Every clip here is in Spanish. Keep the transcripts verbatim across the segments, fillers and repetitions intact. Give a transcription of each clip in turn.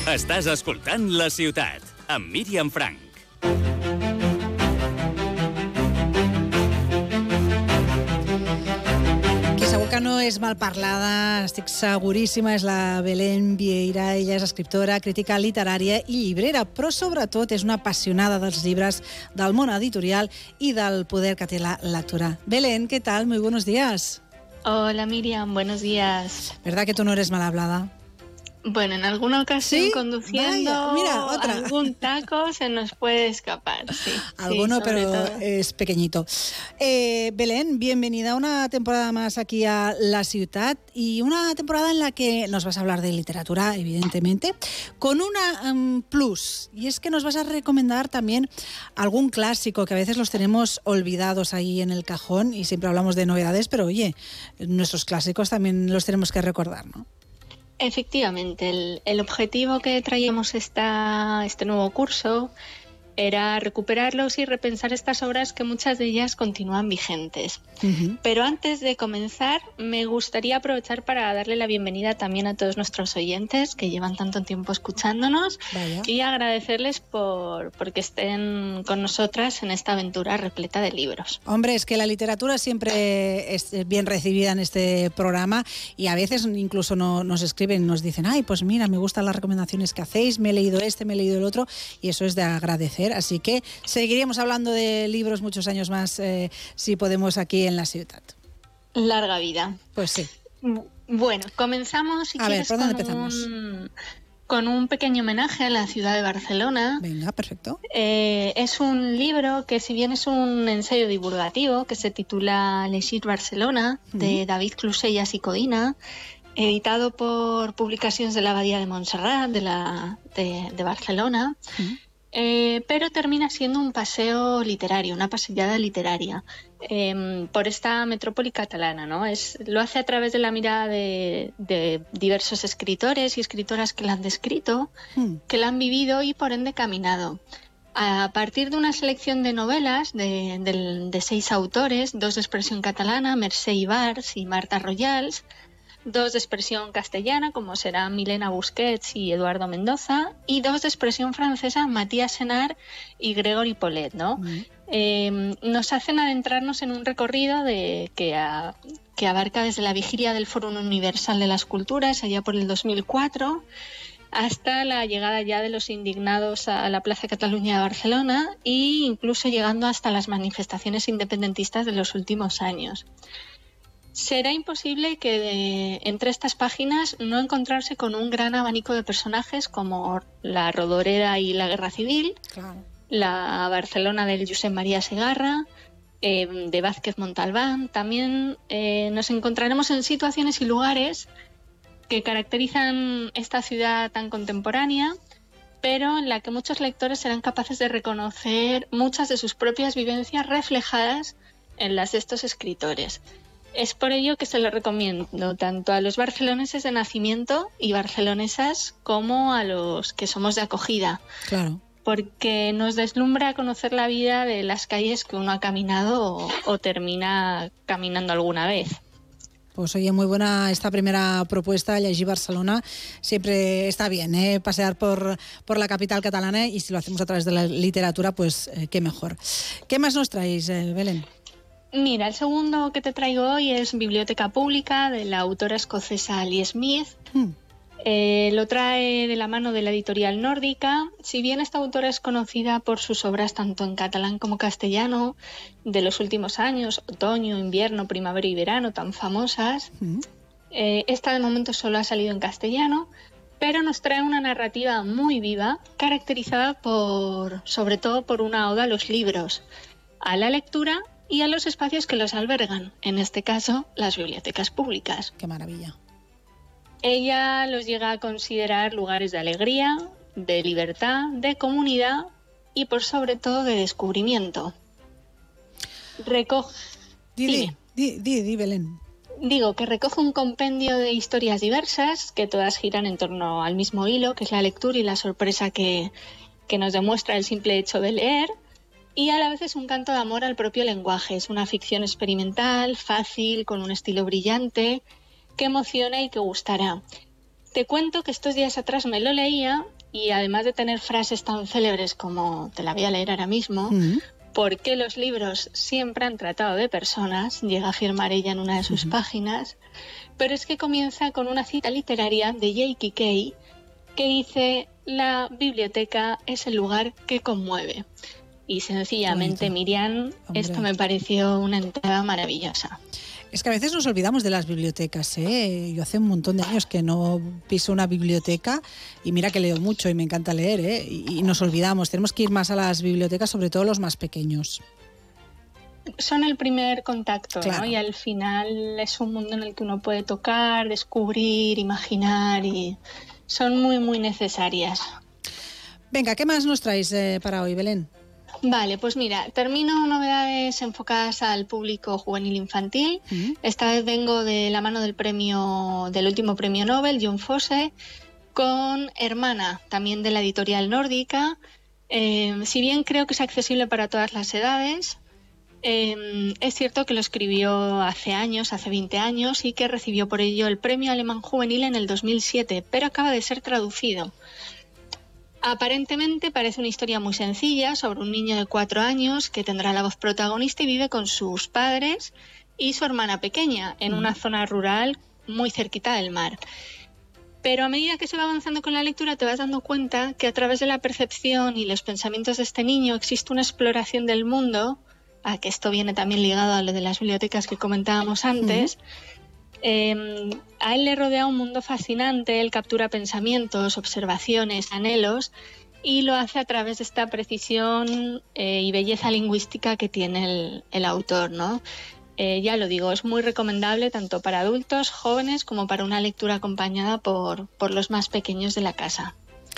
Estàs escoltant La Ciutat, amb Míriam Frank. Qui segur que no és mal parlada, estic seguríssima, és la Belén Vieira. Ella és escriptora, crítica literària i llibrera, però sobretot és una apassionada dels llibres, del món editorial i del poder que té la lectura. Belén, ¿qué tal? Muy buenos días. Hola Miriam, buenos días. ¿Verdad que tú no eres mal hablada? Bueno, en alguna ocasión ¿sí? conduciendo Vaya, mira, otra. algún taco se nos puede escapar. Sí, Alguno, sí, pero todo. es pequeñito. Eh, Belén, bienvenida a una temporada más aquí a La Ciutat y una temporada en la que nos vas a hablar de literatura, evidentemente, con una um, plus, y es que nos vas a recomendar también algún clásico que a veces los tenemos olvidados ahí en el cajón y siempre hablamos de novedades, pero oye, nuestros clásicos también los tenemos que recordar, ¿no? Efectivamente, el, el objetivo que traíamos esta, este nuevo curso era recuperarlos y repensar estas obras que muchas de ellas continúan vigentes. Uh-huh. Pero antes de comenzar, me gustaría aprovechar para darle la bienvenida también a todos nuestros oyentes que llevan tanto tiempo escuchándonos. Vaya. Y agradecerles por, por que estén con nosotras en esta aventura repleta de libros. Hombre, es que la literatura siempre es bien recibida en este programa y a veces incluso no, nos escriben, nos dicen, ay, pues mira, me gustan las recomendaciones que hacéis, me he leído este, me he leído el otro, y eso es de agradecer. Así que seguiríamos hablando de libros muchos años más eh, si podemos aquí en La Ciutat. Larga vida. Pues sí. Bueno, comenzamos si a quieres ver, ¿por dónde con, empezamos? Un, con un pequeño homenaje a la ciudad de Barcelona. Venga, perfecto. Eh, es un libro que, si bien es un ensayo divulgativo que se titula Llegir Barcelona, uh-huh. de David Clussellas y Codina, editado por Publicacions de la Abadía de Montserrat de, la, de, de Barcelona. Uh-huh. Eh, pero termina siendo un paseo literario, una pasillada literaria eh, por esta metrópoli catalana, ¿no? Es, lo hace a través de la mirada de, de diversos escritores y escritoras que la han descrito, mm. que la han vivido y por ende caminado. A partir de una selección de novelas de, de, de seis autores, dos de expresión catalana, Mercè Ibars y Marta Royals, dos de expresión castellana, como serán Milena Busquets y Eduardo Mendoza, y dos de expresión francesa, Matías Senard y Gregory Polet, ¿no? Mm. Eh, nos hacen adentrarnos en un recorrido de, que, a, que abarca desde la vigilia del Foro Universal de las Culturas, allá por el dos mil cuatro, hasta la llegada ya de los indignados a la Plaza Cataluña de Barcelona e incluso llegando hasta las manifestaciones independentistas de los últimos años. Será imposible que de, entre estas páginas no encontrarse con un gran abanico de personajes como la Rodoreda y la Guerra Civil, claro. La Barcelona del Josep María Segarra, eh, de Vázquez Montalbán. También eh, nos encontraremos en situaciones y lugares que caracterizan esta ciudad tan contemporánea, pero en la que muchos lectores serán capaces de reconocer muchas de sus propias vivencias reflejadas en las de estos escritores. Es por ello que se lo recomiendo tanto a los barceloneses de nacimiento y barcelonesas como a los que somos de acogida. Claro. Porque nos deslumbra conocer la vida de las calles que uno ha caminado o, o termina caminando alguna vez. Pues oye, muy buena esta primera propuesta, Llegir Barcelona. Siempre está bien, ¿eh? Pasear por, por la capital catalana, y si lo hacemos a través de la literatura, pues eh, qué mejor. ¿Qué más nos traéis, eh, Belén? Mira, el segundo que te traigo hoy es Biblioteca Pública, de la autora escocesa Lee Smith. Hmm. Eh, lo trae de la mano de la editorial Nórdica. Si bien esta autora es conocida por sus obras tanto en catalán como castellano de los últimos años, otoño, invierno, primavera y verano, tan famosas, hmm. eh, esta de momento solo ha salido en castellano, pero nos trae una narrativa muy viva, caracterizada por, sobre todo por una oda a los libros, a la lectura y a los espacios que los albergan, en este caso, las bibliotecas públicas. ¡Qué maravilla! Ella los llega a considerar lugares de alegría, de libertad, de comunidad y, por sobre todo, de descubrimiento. Recoge... Di, di, di, di, di, Belén. Digo que recoge un compendio de historias diversas que todas giran en torno al mismo hilo, que es la lectura y la sorpresa que, que nos demuestra el simple hecho de leer. Y a la vez es un canto de amor al propio lenguaje. Es una ficción experimental, fácil, con un estilo brillante, que emociona y que gustará. Te cuento que estos días atrás me lo leía y además de tener frases tan célebres como te la voy a leer ahora mismo, Uh-huh. ¿por qué los libros siempre han tratado de personas?, llega a afirmar ella en una de sus uh-huh. páginas, pero es que comienza con una cita literaria de Jake Kay que dice: la biblioteca es el lugar que conmueve. Y sencillamente, Miriam, Hombre. esto me pareció una entrada maravillosa. Es que a veces nos olvidamos de las bibliotecas, ¿eh? Yo hace un montón de años que no piso una biblioteca y mira que leo mucho y me encanta leer, ¿eh? Y, y nos olvidamos, tenemos que ir más a las bibliotecas, sobre todo los más pequeños. Son el primer contacto, claro. ¿no? Y al final es un mundo en el que uno puede tocar, descubrir, imaginar, y son muy, muy necesarias. Venga, ¿qué más nos traes eh, para hoy, Belén? Vale, pues mira, termino novedades enfocadas al público juvenil infantil. Uh-huh. Esta vez vengo de la mano del premio, del último premio Nobel, John Fosse, con Hermana, también de la editorial nórdica. Eh, si bien creo que es accesible para todas las edades, eh, es cierto que lo escribió hace años, hace veinte años, y que recibió por ello el premio alemán juvenil en el dos mil siete, pero acaba de ser traducido. Aparentemente parece una historia muy sencilla sobre un niño de cuatro años que tendrá la voz protagonista y vive con sus padres y su hermana pequeña en una zona rural muy cerquita del mar. Pero a medida que se va avanzando con la lectura te vas dando cuenta que a través de la percepción y los pensamientos de este niño existe una exploración del mundo, a que esto viene también ligado a lo de las bibliotecas que comentábamos antes. Uh-huh. Eh, a él le rodea un mundo fascinante, él captura pensamientos, observaciones, anhelos, y lo hace a través de esta precisión eh, y belleza lingüística que tiene el, el autor, ¿no? Eh, ya lo digo, es muy recomendable tanto para adultos, jóvenes, como para una lectura acompañada por, por los más pequeños de la casa.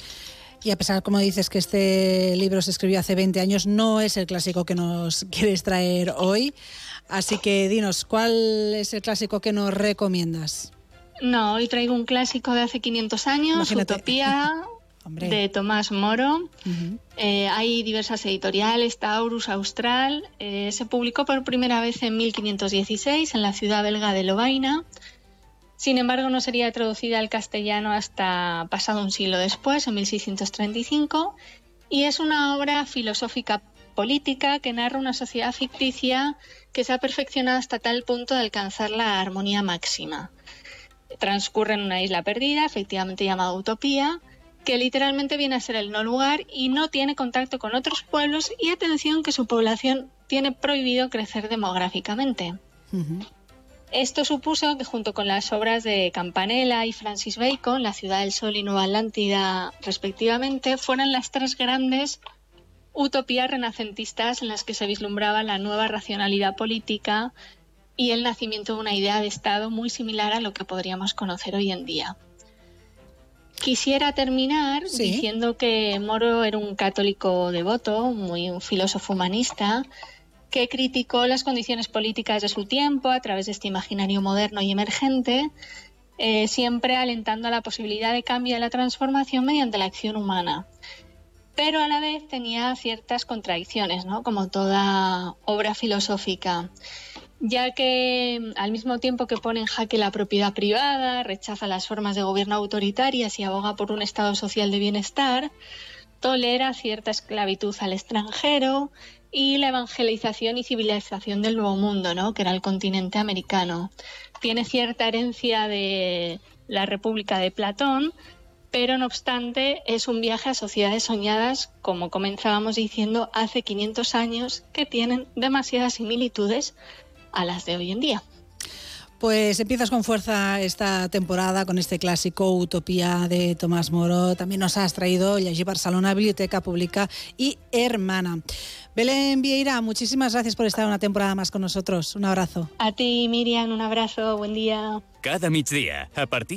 Y a pesar, como dices, que este libro se escribió hace veinte años, no es el clásico que nos quieres traer hoy. Así que dinos, ¿cuál es el clásico que nos recomiendas? No, hoy traigo un clásico de hace quinientos años, Imagínate. Utopía, de Tomás Moro. Uh-huh. Eh, hay diversas editoriales, Taurus, Austral. Eh, se publicó por primera vez en mil quinientos dieciséis en la ciudad belga de Lovaina. Sin embargo, no sería traducida al castellano hasta pasado un siglo después, en mil seiscientos treinta y cinco, y es una obra filosófica política que narra una sociedad ficticia que se ha perfeccionado hasta tal punto de alcanzar la armonía máxima. Transcurre en una isla perdida, efectivamente llamada Utopía, que literalmente viene a ser el no lugar y no tiene contacto con otros pueblos, y atención que su población tiene prohibido crecer demográficamente. Uh-huh. Esto supuso que junto con las obras de Campanella y Francis Bacon, La ciudad del sol y Nueva Atlántida respectivamente, fueran las tres grandes utopías renacentistas en las que se vislumbraba la nueva racionalidad política y el nacimiento de una idea de Estado muy similar a lo que podríamos conocer hoy en día. Quisiera terminar ¿Sí? diciendo que Moro era un católico devoto, muy un filósofo humanista, que criticó las condiciones políticas de su tiempo a través de este imaginario moderno y emergente, eh, siempre alentando a la posibilidad de cambio y la transformación mediante la acción humana. Pero a la vez tenía ciertas contradicciones, ¿no? Como toda obra filosófica, ya que al mismo tiempo que pone en jaque la propiedad privada, rechaza las formas de gobierno autoritarias y aboga por un estado social de bienestar, tolera cierta esclavitud al extranjero y la evangelización y civilización del Nuevo Mundo, ¿no? Que era el continente americano. Tiene cierta herencia de la República de Platón, pero no obstante es un viaje a sociedades soñadas, como comenzábamos diciendo, hace quinientos años, que tienen demasiadas similitudes a las de hoy en día. Pues empiezas con fuerza esta temporada con este clásico Utopía de Tomás Moro. También nos has traído Llegir Barcelona, Biblioteca Pública y Hermana. Belén Vieira, muchísimas gracias por estar una temporada más con nosotros. Un abrazo. A ti, Miriam, un abrazo, buen día. Cada migdia, a partir